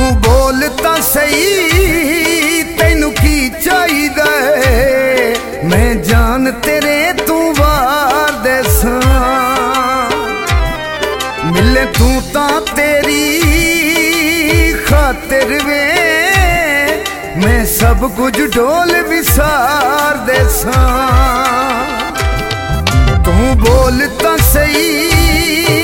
बोल तां सही तैनू की चाहिदा है, मैं जान तेरे तू वार देसां। मिले तू तां तेरी खातिर वे, मैं सब कुछ ढोल विसार देसां। तू बोल तां सही